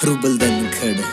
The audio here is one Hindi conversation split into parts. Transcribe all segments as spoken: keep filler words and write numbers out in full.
रूबल धनखड़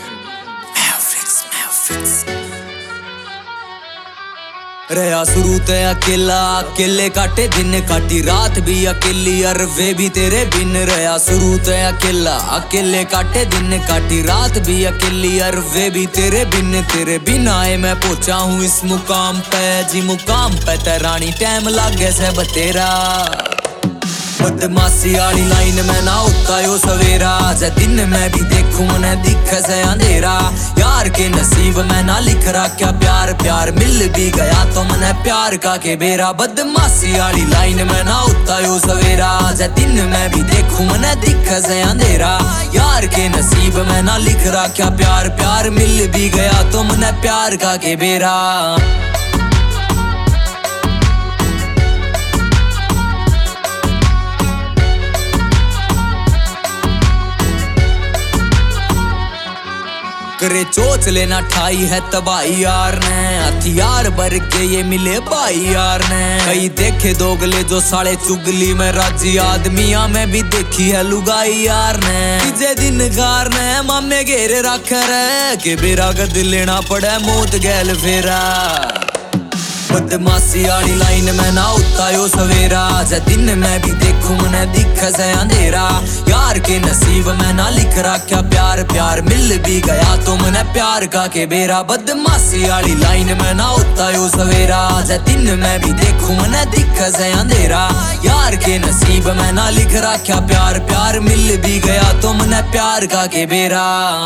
रहा शुरू ते अकेला, अकेले काटे दिन काटी रात भी अकेली, और वे भी तेरे बिन। रहा शुरू ते अकेला, अकेले काटे दिन काटी रात भी अकेली, और वे भी तेरे बिन। तेरे बिन आए मैं पहुंचा हूँ इस मुकाम पे, जी मुकाम पे तेरानी टाइम लागे से बतेरा। बदमाशी आली लाइन में ना उठता यो सवेरा, जे दिन में भी देखूं मने दिखे से अंधेरा। यार के नसीब में ना लिख रहा प्यार, प्यार मिल भी गया तो मने प्यार का के बेरा। बदमाशी आली लाइन में ना उठता यो सवेरा, जे दिन में भी देखूं मने दिखे से अंधेरा। यार के नसीब में ना लिख रहा प्यार, प्यार मिल भी गया तो मने प्यार का के बेरा। करे चोच लेना ठाई है तबाही यार ने, हथियार भर के ये मिले भाई यार ने। कई देखे दोगले जो साले चुगली में राजी, आदमिया में भी देखी है लुगाई यार ने। तीजे दिन कार ने मामे घेरे रख रहे के बेरा गद लेना पड़े मौत गैल फेरा। बदमाशी आली लाइन में ना उठता यो सवेरा, जे दिन में भी देखूं मने दिखे से अंधेरा। यार के नसीब में ना लिख रहा प्यार, प्यार मिल भी गया तो मने प्यार का के बेरा। बदमाशी आली लाइन में ना उठता यो सवेरा, जे दिन में भी देखूं मने दिखे से अंधेरा। यार के नसीब में ना लिख रहा प्यार, प्यार मिल भी गया तो मने प्यार का के बेरा।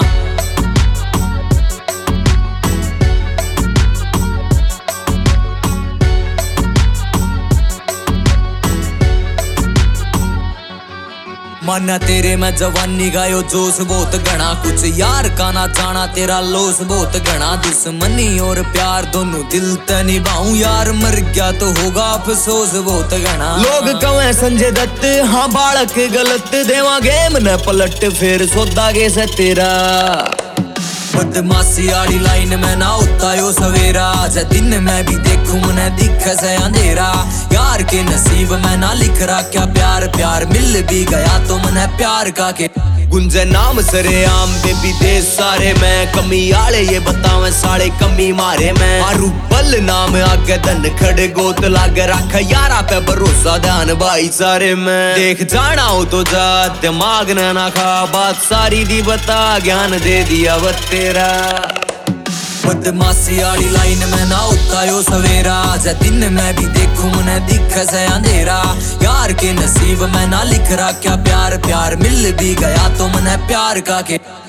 माना तेरे में जवानी गायो जोश बहुत घना, कुछ यार का ना जाना तेरा लोस बहुत घना। दुश्मनी और प्यार दोनों दिल ते निभाऊं यार, मर गया तो होगा अफसोस बहुत घना। लोग कहें संजय दत्त हाँ बालक गलत, देवा गेम न पलट फिर सौदा के से तेरा। बदमाशी आली लाइन में ना उठता यो सवेरा, जे दिन में भी देखूं मने दिखे से अंधेरा। यार के नसीब में ना लिख रहा प्यार, प्यार मिल भी गया तो मने प्यार का के। गुंजे नाम सरे आम बेबी देश सारे में, कमी आले ये बतावे साले कमी मारे में। रूबल नाम आगे धनखड़ गोत लागे रख यारा पे भरोसा ध्यान भाई सारे में। देख जाना हो तो जा दिमाग न ना खा, बात सारी दी बता ज्ञान दे दिया वो तेरा। बदमाशी आली लाइन में ना उठता यो सवेरा, जे दिन में भी देखूं मने दिखे से अंधेरा। यार के नसीब में ना लिख रहा प्यार, प्यार मिल भी गया तो मने प्यार का के।